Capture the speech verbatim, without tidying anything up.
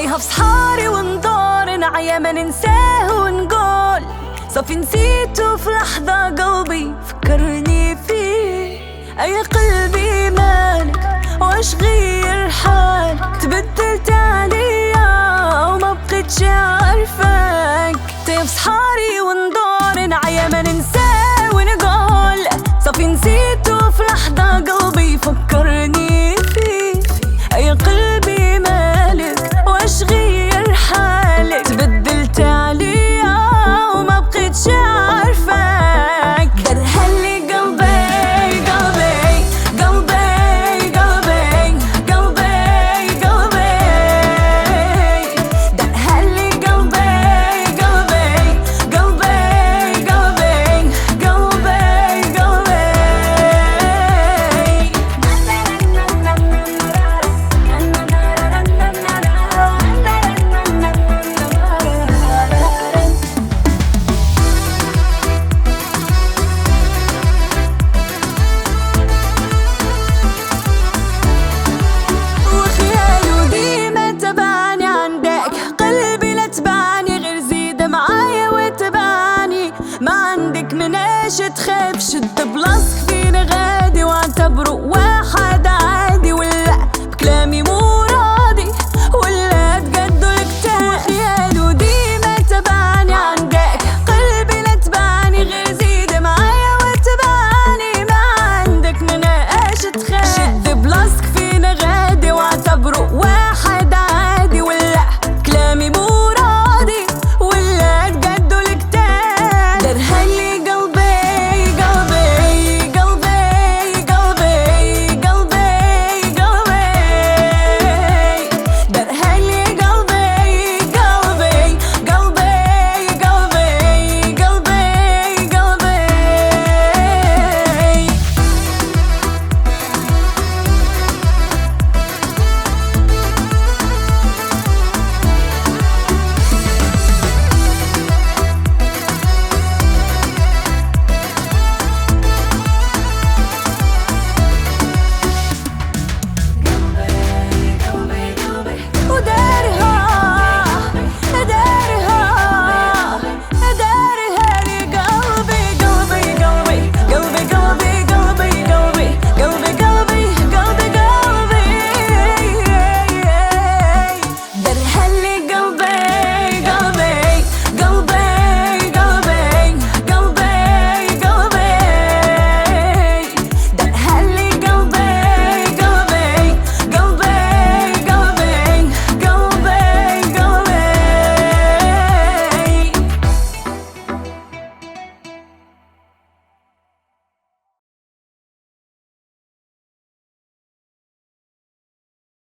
فيها بصحاري وندور نعيا ما ننساه ونقول صافي نسيته في لحظة قلبي فكرني فيه. أي قلبي مالك واش غير حالك تبدلت عليا وما بقيتش عارفاك. طيب صحاري وندور نعيا ما ننساه ونقول صافي نسيته في لحظة قلبي فكرني فيه. أي قلبي مالك واش غير حالك تبدلت عليا وما بقيتش عارفاك. درهالي قلبي قلبي قلبي قلبي قلبي قلبي درهالي قلبي قلبي قلبي قلبي قلبي قلبي. وخياله ديما تبعني عندك قلبي لا تبعني غير زيد معايا وتبعني. ما عندك مناش تخاف شد بلاصتك فين غادي واعتبره